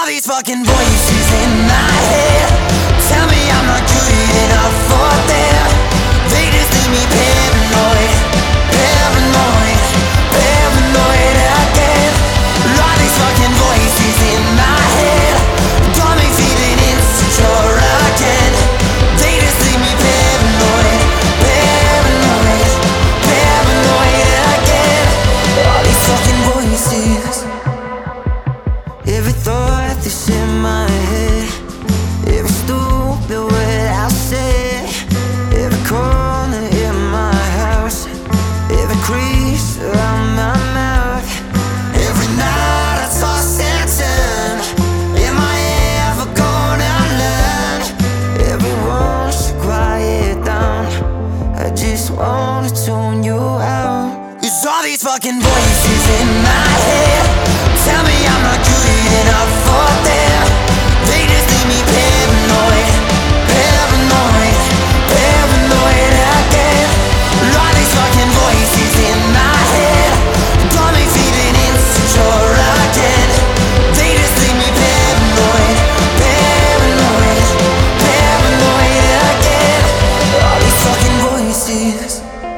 all these fucking voices in my head tell me I'm not good enough for them. They just leave me paranoid, paranoid, paranoid again. All these fucking voices in my head got me feeling insecure again. They just leave me paranoid, paranoid, paranoid again. All these fucking voices, every thought that's in my head, every stupid word I say, every corner in my house, every crease around my mouth, every night I toss and turn. Am I ever gonna learn? Everyone's so quiet down, I just wanna tune you out. 'Cause all these fucking voices in my head tell me I'm not good enough for them. They just leave me paranoid, paranoid, paranoid again. All these fucking voices in my head got me feeling insecure again. They just leave me paranoid, paranoid, paranoid again. All these fucking voices.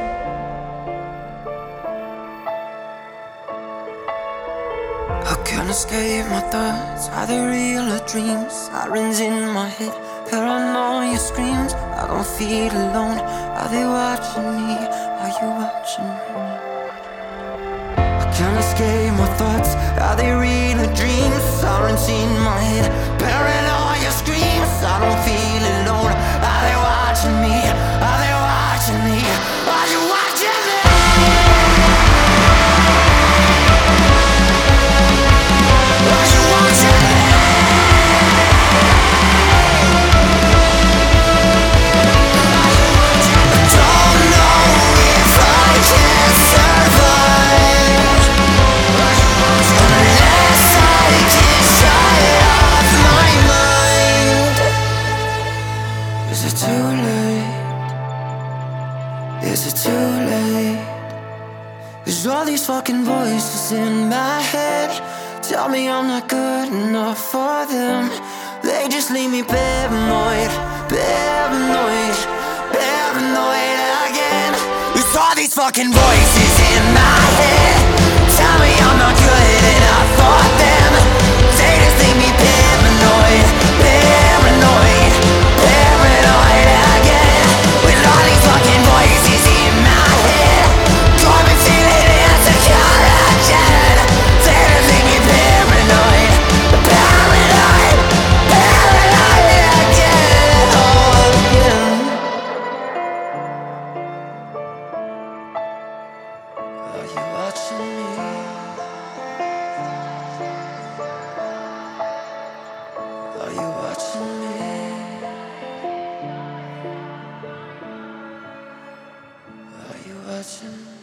I can't escape my thoughts. Are they real or dreams? Sirens in my head, paranoia screams. I don't feel alone. Are they watching me? Are you watching me? I can't escape my thoughts. Are they real or dreams? Sirens in my head, paranoia screams. I don't feel alone. Are they watching me? Are they watching me? Are you watching me? Is it too late? 'Cause all these fucking voices in my head tell me I'm not good enough for them. They just leave me paranoid, paranoid, paranoid again. 'Cause all these fucking voices in my head tell me I'm not good enough for them. They just leave me paranoid, paranoid, paranoid again. With all these fucking voices in my head got me feeling insecure again. They just leave me paranoid, paranoid, paranoid again. Oh, again. Are you watching me? Are you watching me? Are you watching me?